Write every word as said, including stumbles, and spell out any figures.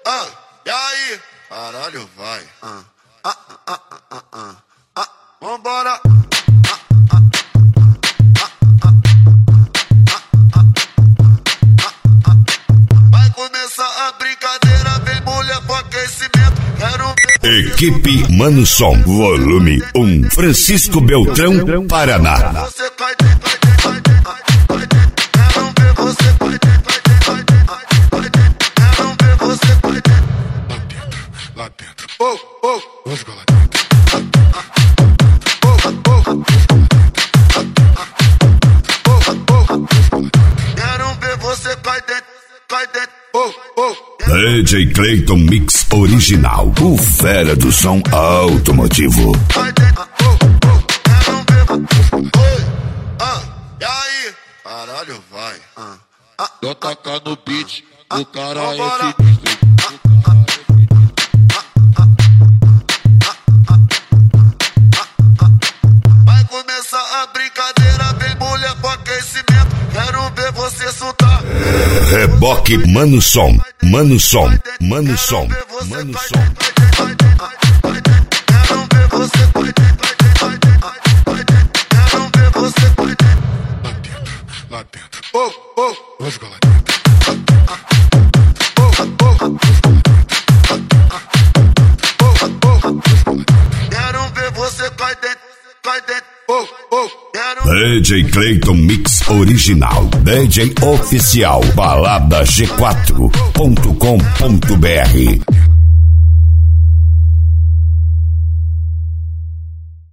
ah, e aí? Caralho, vai. Ah, ah, ah, ah, ah, ah, ah. Vambora. Vai começar a brincadeira, vem mulher com aquecimento. Quero ver. Equipe Mano Som, volume um, Francisco Beltrão, Paraná. Você cai dentro, cai dentro, cai dentro. Quero ver você cai dentro, cai dentro, cai dentro. Quero ver você cai dentro. Lá dentro, lá dentro. Oh, oh, vamos ficar lá dentro. Quero ver você cai dentro, cai dentro. Oh, oh. D J Clayton Mix Original, o fera do som automotivo. Cai dentro, oh, oh. Quero ver. Oi, ah, e aí? Caralho, vai. Ah, ah, Eu tacar no beat, o cara é vambora. sinistro. Vai começar a brincadeira, vem mulher com aquecimento. Quero ver você soltar. Reboque Mano Som, Mano Som, Mano Som, Mano Som. Quero ver você cai dentro, cai dentro. Quero ver você cai dentro. Lá dentro, lá dentro. Oh, oh, vamos ficar lá dentro. Oh, oh, quero ver você cai dentro, cai dentro. Oh, oh, quero. D J Clayton Mix Original, D J Oficial, balada g quatro ponto com ponto br.